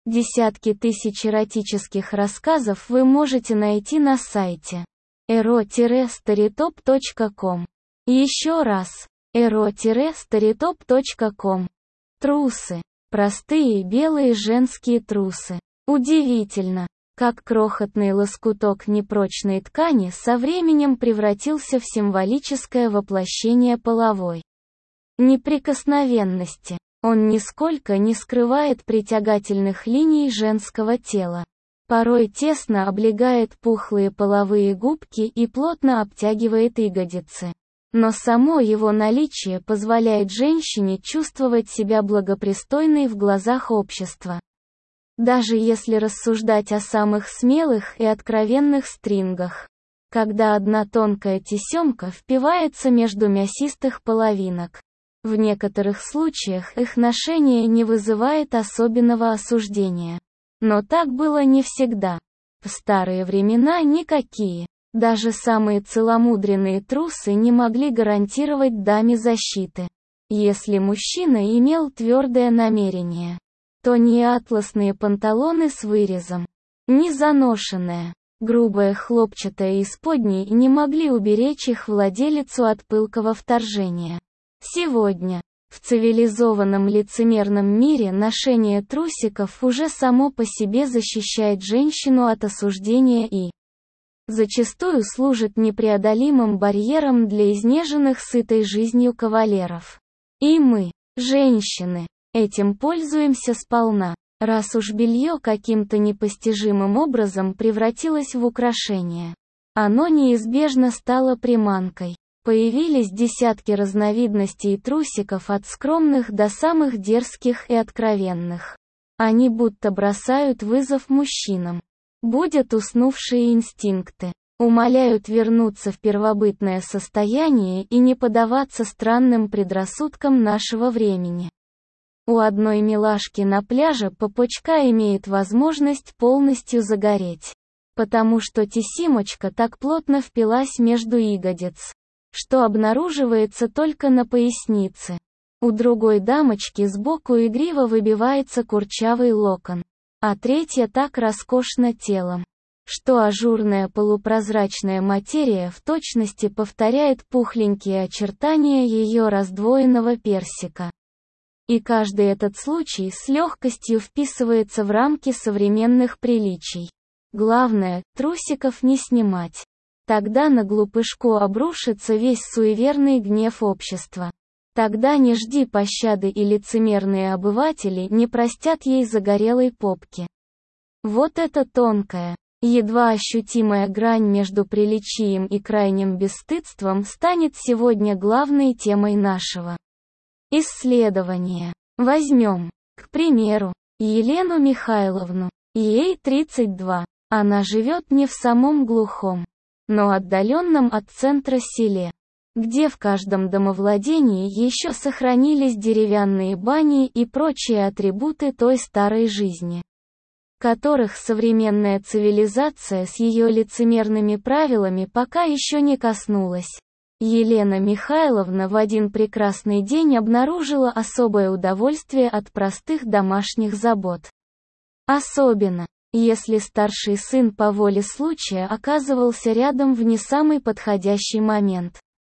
Десятки тысяч эротических рассказов вы можете найти на сайте ero-storytop.com. Еще раз. ero-storytop.com. Трусы. Простые белые женские трусы. Удивительно, как крохотный лоскуток непрочной ткани со временем превратился в символическое воплощение половой неприкосновенности. Он нисколько не скрывает притягательных линий женского тела. Порой тесно облегает пухлые половые губки и плотно обтягивает ягодицы. Но само его наличие позволяет женщине чувствовать себя благопристойной в глазах общества. Даже если рассуждать о самых смелых и откровенных стрингах. Когда одна тонкая тесемка впивается между мясистых половинок. В некоторых случаях их ношение не вызывает особенного осуждения. Но так было не всегда. В старые времена никакие, даже самые целомудренные трусы не могли гарантировать даме защиты. Если мужчина имел твердое намерение, то ни атласные панталоны с вырезом, ни заношенная, грубая хлопчатая исподней не могли уберечь их владелицу от пылкого вторжения. Сегодня, в цивилизованном лицемерном мире ношение трусиков уже само по себе защищает женщину от осуждения и зачастую служит непреодолимым барьером для изнеженных сытой жизнью кавалеров. И мы, женщины, этим пользуемся сполна, раз уж белье каким-то непостижимым образом превратилось в украшение. Оно неизбежно стало приманкой. Появились десятки разновидностей трусиков от скромных до самых дерзких и откровенных. Они будто бросают вызов мужчинам. Будят уснувшие инстинкты. Умоляют вернуться в первобытное состояние и не поддаваться странным предрассудкам нашего времени. У одной милашки на пляже попочка имеет возможность полностью загореть. Потому что тесимочка так плотно впилась между ягодиц, что обнаруживается только на пояснице. У другой дамочки сбоку игриво выбивается курчавый локон, а третья так роскошна телом, что ажурная полупрозрачная материя в точности повторяет пухленькие очертания ее раздвоенного персика. И каждый этот случай с легкостью вписывается в рамки современных приличий. Главное, трусиков не снимать. Тогда на глупышку обрушится весь суеверный гнев общества. Тогда не жди пощады, и лицемерные обыватели не простят ей загорелой попки. Вот эта тонкая, едва ощутимая грань между приличием и крайним бесстыдством станет сегодня главной темой нашего исследования. Возьмем, к примеру, Елену Михайловну. Ей 32. Она живет не в самом глухом, но отдаленном от центра селе, где в каждом домовладении еще сохранились деревянные бани и прочие атрибуты той старой жизни, которых современная цивилизация с ее лицемерными правилами пока еще не коснулась. Елена Михайловна в один прекрасный день обнаружила особое удовольствие от простых домашних забот. Особенно, если старший сын по воле случая оказывался рядом в не самый подходящий момент.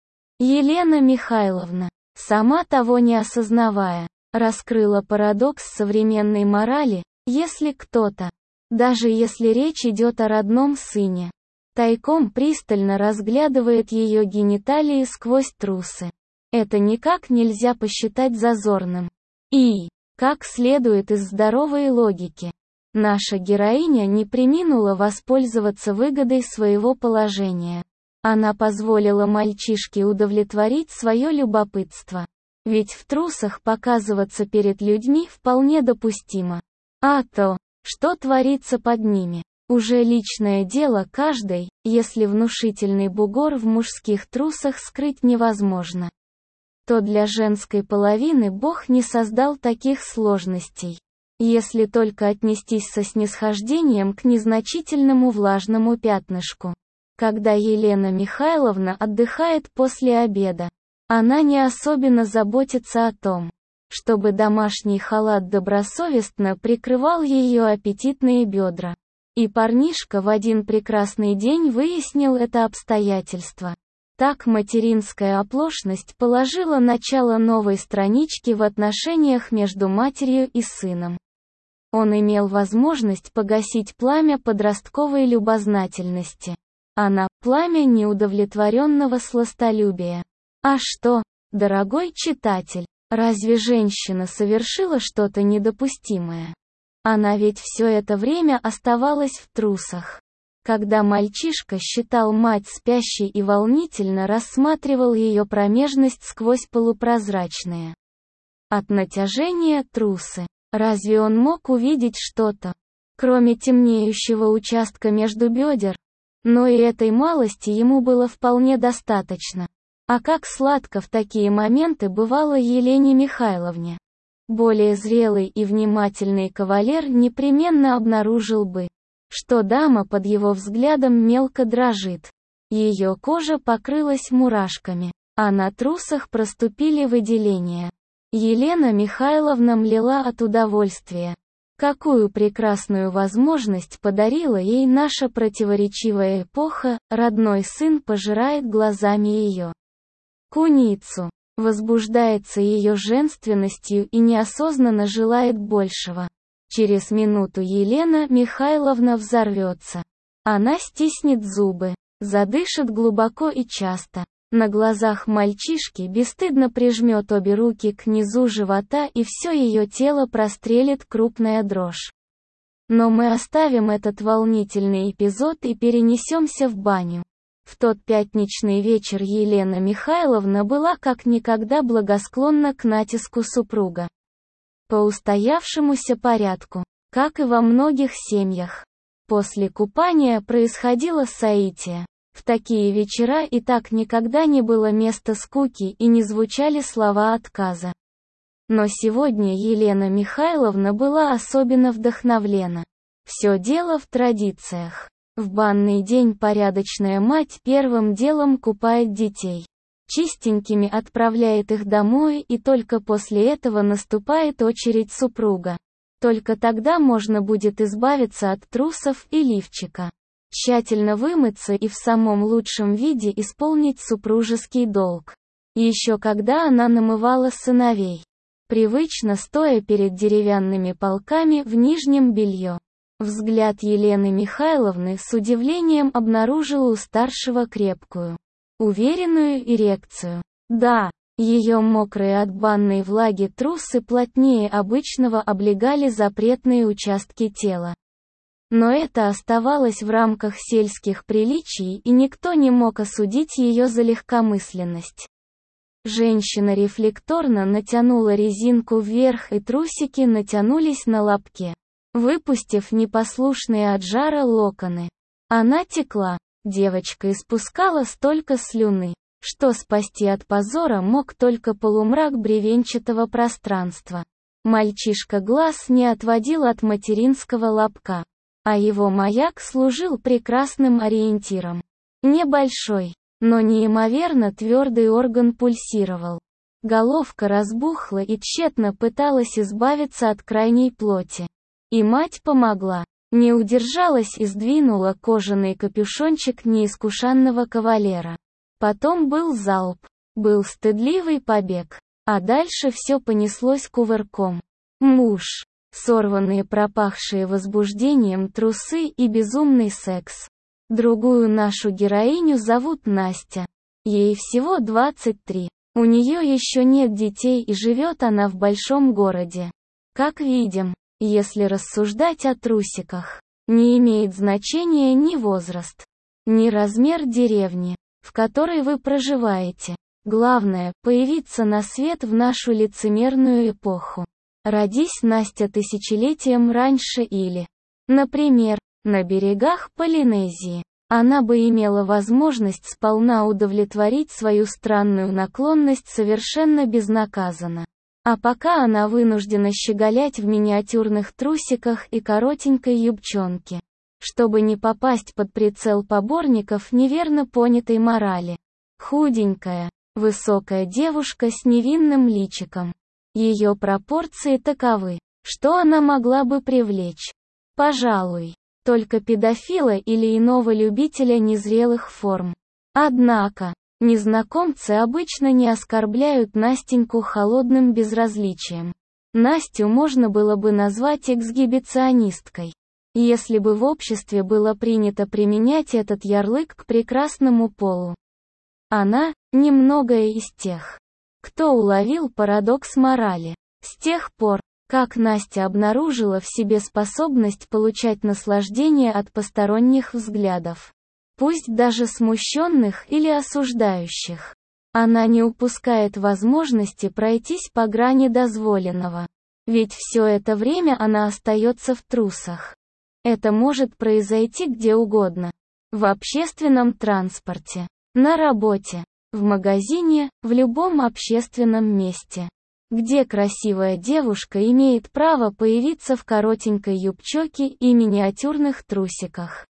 Елена Михайловна, сама того не осознавая, раскрыла парадокс современной морали: если кто-то, даже если речь идет о родном сыне, тайком пристально разглядывает ее гениталии сквозь трусы, это никак нельзя посчитать зазорным. И, как следует из здоровой логики, наша героиня не преминула воспользоваться выгодой своего положения. Она позволила мальчишке удовлетворить свое любопытство. Ведь в трусах показываться перед людьми вполне допустимо. А то, что творится под ними, уже личное дело каждой, если внушительный бугор в мужских трусах скрыть невозможно, то для женской половины Бог не создал таких сложностей. Если только отнестись со снисхождением к незначительному влажному пятнышку. Когда Елена Михайловна отдыхает после обеда, она не особенно заботится о том, чтобы домашний халат добросовестно прикрывал ее аппетитные бедра. И парнишка в один прекрасный день выяснил это обстоятельство. Так материнская оплошность положила начало новой страничке в отношениях между матерью и сыном. Он имел возможность погасить пламя подростковой любознательности. Она – пламя неудовлетворенного сластолюбия. А что, дорогой читатель, разве женщина совершила что-то недопустимое? Она ведь все это время оставалась в трусах. Когда мальчишка считал мать спящей и волнительно рассматривал ее промежность сквозь полупрозрачные от натяжения трусы, разве он мог увидеть что-то, кроме темнеющего участка между бедер? Но и этой малости ему было вполне достаточно. А как сладко в такие моменты бывало Елене Михайловне. Более зрелый и внимательный кавалер непременно обнаружил бы, что дама под его взглядом мелко дрожит. Ее кожа покрылась мурашками, а на трусах проступили выделения. Елена Михайловна млела от удовольствия. Какую прекрасную возможность подарила ей наша противоречивая эпоха, родной сын пожирает глазами ее куницу, возбуждается ее женственностью и неосознанно желает большего. Через минуту Елена Михайловна взорвется. Она стиснет зубы, задышит глубоко и часто. На глазах мальчишки бесстыдно прижмет обе руки к низу живота и все ее тело прострелит крупная дрожь. Но мы оставим этот волнительный эпизод и перенесемся в баню. В тот пятничный вечер Елена Михайловна была как никогда благосклонна к натиску супруга. По устоявшемуся порядку, как и во многих семьях. После купания происходило соитие. В такие вечера и так никогда не было места скуки и не звучали слова отказа. Но сегодня Елена Михайловна была особенно вдохновлена. Все дело в традициях. В банный день порядочная мать первым делом купает детей. Чистенькими отправляет их домой, и только после этого наступает очередь супруга. Только тогда можно будет избавиться от трусов и лифчика. Тщательно вымыться и в самом лучшем виде исполнить супружеский долг. Еще когда она намывала сыновей, привычно стоя перед деревянными полками в нижнем белье. Взгляд Елены Михайловны с удивлением обнаружил у старшего крепкую, уверенную эрекцию. Да, ее мокрые от банной влаги трусы плотнее обычного облегали запретные участки тела. Но это оставалось в рамках сельских приличий, и никто не мог осудить ее за легкомысленность. Женщина рефлекторно натянула резинку вверх, и трусики натянулись на лобке, выпустив непослушные от жара локоны. Она текла. Девочка испускала столько слюны, что спасти от позора мог только полумрак бревенчатого пространства. Мальчишка глаз не отводил от материнского лобка, а его маяк служил прекрасным ориентиром. Небольшой, но неимоверно твердый орган пульсировал. Головка разбухла и тщетно пыталась избавиться от крайней плоти. И мать помогла. Не удержалась и сдвинула кожаный капюшончик неискушенного кавалера. Потом был залп. Был стыдливый побег. А дальше все понеслось кувырком. Муж. Сорванные, пропахшие возбуждением трусы и безумный секс. Другую нашу героиню зовут Настя. Ей всего 23. У нее еще нет детей и живет она в большом городе. Как видим, если рассуждать о трусиках, не имеет значения ни возраст, ни размер деревни, в которой вы проживаете. Главное – появиться на свет в нашу лицемерную эпоху. Родись Настя тысячелетием раньше или, например, на берегах Полинезии, она бы имела возможность сполна удовлетворить свою странную наклонность совершенно безнаказанно. А пока она вынуждена щеголять в миниатюрных трусиках и коротенькой юбчонке, чтобы не попасть под прицел поборников неверно понятой морали. Худенькая, высокая девушка с невинным личиком. Ее пропорции таковы, что она могла бы привлечь, пожалуй, только педофила или иного любителя незрелых форм. Однако, незнакомцы обычно не оскорбляют Настеньку холодным безразличием. Настю можно было бы назвать эксгибиционисткой, если бы в обществе было принято применять этот ярлык к прекрасному полу. Она – немногое из тех, кто уловил парадокс морали. С тех пор, как Настя обнаружила в себе способность получать наслаждение от посторонних взглядов, пусть даже смущенных или осуждающих, она не упускает возможности пройтись по грани дозволенного. Ведь все это время она остается в трусах. Это может произойти где угодно. В общественном транспорте, на работе, в магазине, в любом общественном месте, где красивая девушка имеет право появиться в коротенькой юбчонке и миниатюрных трусиках.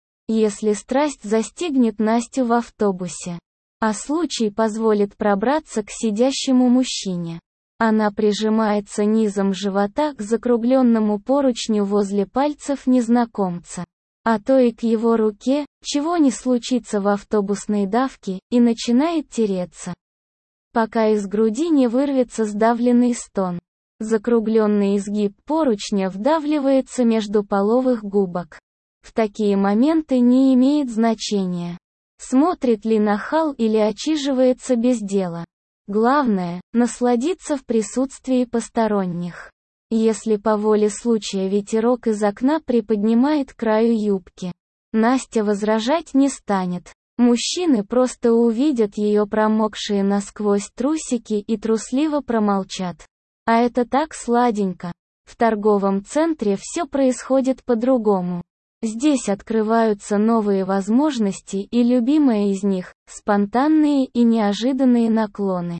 Если страсть застигнет Настю в автобусе, а случай позволит пробраться к сидящему мужчине, она прижимается низом живота к закругленному поручню возле пальцев незнакомца, а то и к его руке, чего не случится в автобусной давке, и начинает тереться, пока из груди не вырвется сдавленный стон. Закругленный изгиб поручня вдавливается между половых губок. В такие моменты не имеет значения, смотрит ли нахал или отчиживается без дела. Главное – насладиться в присутствии посторонних. Если по воле случая ветерок из окна приподнимает краю юбки, Настя возражать не станет. Мужчины просто увидят ее промокшие насквозь трусики и трусливо промолчат. А это так сладенько. В торговом центре все происходит по-другому. Здесь открываются новые возможности, и любимая из них – спонтанные и неожиданные наклоны.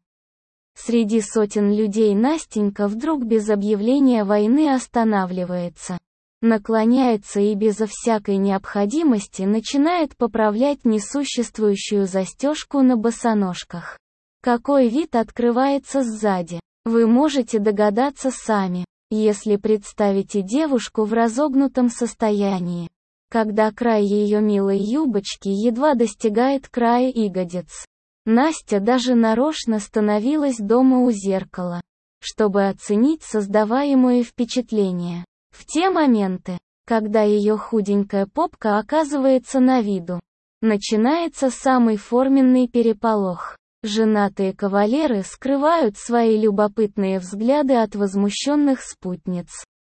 Среди сотен людей Настенька вдруг без объявления войны останавливается, наклоняется и безо всякой необходимости начинает поправлять несуществующую застежку на босоножках. Какой вид открывается сзади, вы можете догадаться сами, если представите девушку в разогнутом состоянии, когда край ее милой юбочки едва достигает края ягодиц. Настя даже нарочно становилась дома у зеркала, чтобы оценить создаваемое впечатление. В те моменты, когда ее худенькая попка оказывается на виду, начинается самый форменный переполох. Женатые кавалеры скрывают свои любопытные взгляды от возмущенных спутниц.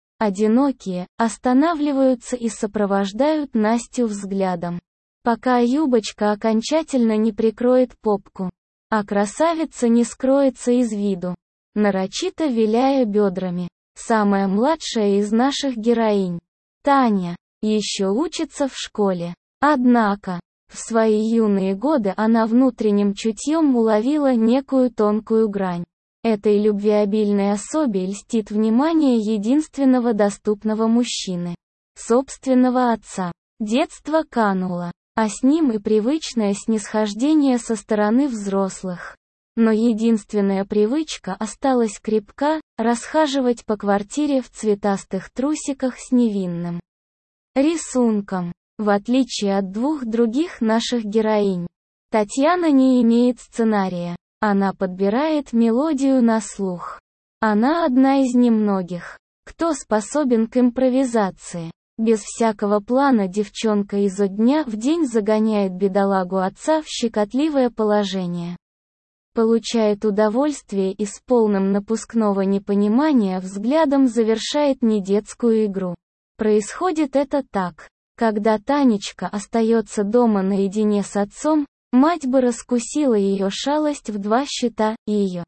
Одинокие останавливаются и сопровождают Настю взглядом, пока юбочка окончательно не прикроет попку, а красавица не скроется из виду, нарочито виляя бедрами. Самая младшая из наших героинь, Таня, еще учится в школе. Однако, в свои юные годы она внутренним чутьем уловила некую тонкую грань. Этой любвеобильной особе льстит внимание единственного доступного мужчины, собственного отца. Детство кануло, а с ним и привычное снисхождение со стороны взрослых. Но единственная привычка осталась крепка – расхаживать по квартире в цветастых трусиках с невинным рисунком. В отличие от двух других наших героинь, Татьяна не имеет сценария, она подбирает мелодию на слух. Она одна из немногих, кто способен к импровизации. Без всякого плана девчонка изо дня в день загоняет бедолагу отца в щекотливое положение. Получает удовольствие и с полным напускного непонимания взглядом завершает недетскую игру. Происходит это так. Когда Танечка остается дома наедине с отцом, мать бы раскусила ее шалость в 2 счета, и ее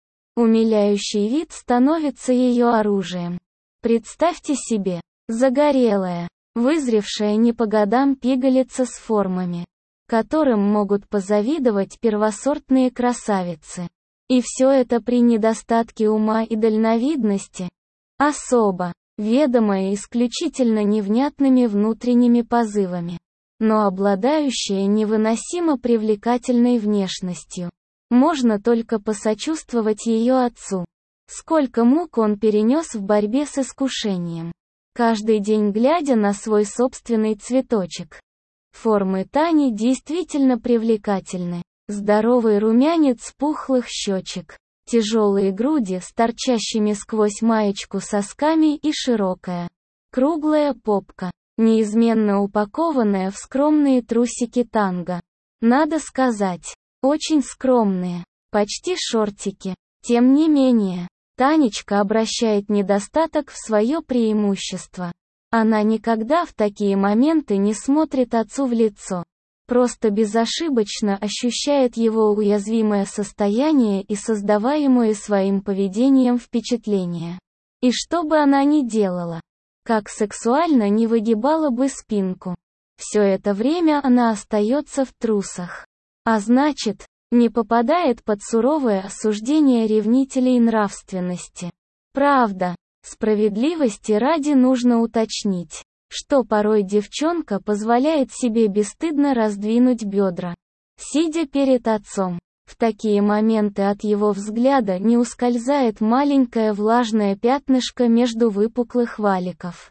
умиляющий вид становится ее оружием. Представьте себе, загорелая, вызревшая не по годам пигалица с формами, которым могут позавидовать первосортные красавицы. И все это при недостатке ума и дальновидности. Особо, ведомая исключительно невнятными внутренними позывами, но обладающая невыносимо привлекательной внешностью. Можно только посочувствовать ее отцу. Сколько мук он перенес в борьбе с искушением. Каждый день глядя на свой собственный цветочек. Формы Тани действительно привлекательны. Здоровый румянец пухлых щечек, тяжелые груди с торчащими сквозь маечку сосками и широкая, круглая попка, неизменно упакованная в скромные трусики танго. Надо сказать, очень скромные, почти шортики. Тем не менее, Танечка обращает недостаток в свое преимущество. Она никогда в такие моменты не смотрит отцу в лицо. Просто безошибочно ощущает его уязвимое состояние и создаваемое своим поведением впечатление. И что бы она ни делала, как сексуально не выгибала бы спинку, все это время она остается в трусах. А значит, не попадает под суровое осуждение ревнителей нравственности. Правда, справедливости ради нужно уточнить, что порой девчонка позволяет себе бесстыдно раздвинуть бедра, сидя перед отцом. В такие моменты от его взгляда не ускользает маленькое влажное пятнышко между выпуклых валиков,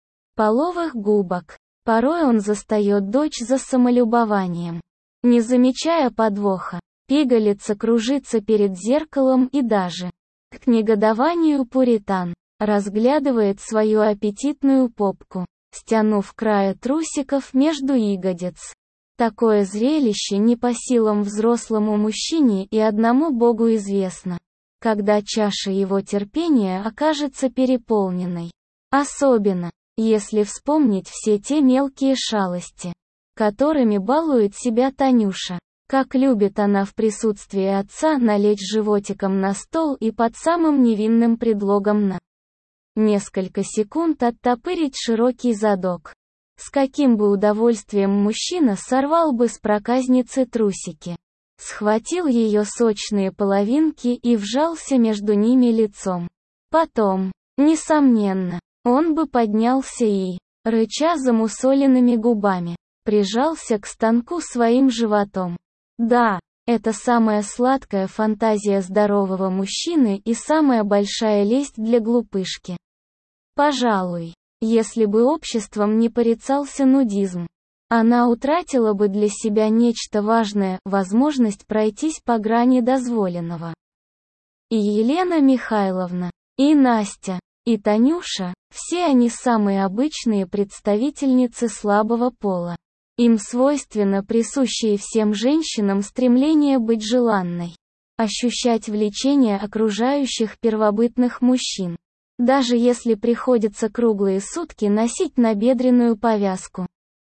половых губок. Порой он застает дочь за самолюбованием. Не замечая подвоха, пигалица кружится перед зеркалом и даже, к негодованию пуритан, разглядывает свою аппетитную попку, стянув края трусиков между ягодиц. Такое зрелище не по силам взрослому мужчине и одному Богу известно, когда чаша его терпения окажется переполненной. Особенно, если вспомнить все те мелкие шалости, которыми балует себя Танюша. Как любит она в присутствии отца налечь животиком на стол и под самым невинным предлогом на несколько секунд оттопырить широкий задок. С каким бы удовольствием мужчина сорвал бы с проказницы трусики, схватил ее сочные половинки и вжался между ними лицом. Потом, несомненно, он бы поднялся и, рыча замусоленными губами, прижался к станку своим животом. Да, это самая сладкая фантазия здорового мужчины и самая большая лесть для глупышки. Пожалуй, если бы обществом не порицался нудизм, она утратила бы для себя нечто важное, возможность пройтись по грани дозволенного. И Елена Михайловна, и Настя, и Танюша, все они самые обычные представительницы слабого пола. Им свойственно присущее всем женщинам стремление быть желанной, ощущать влечение окружающих первобытных мужчин, даже если приходится круглые сутки носить набедренную повязку.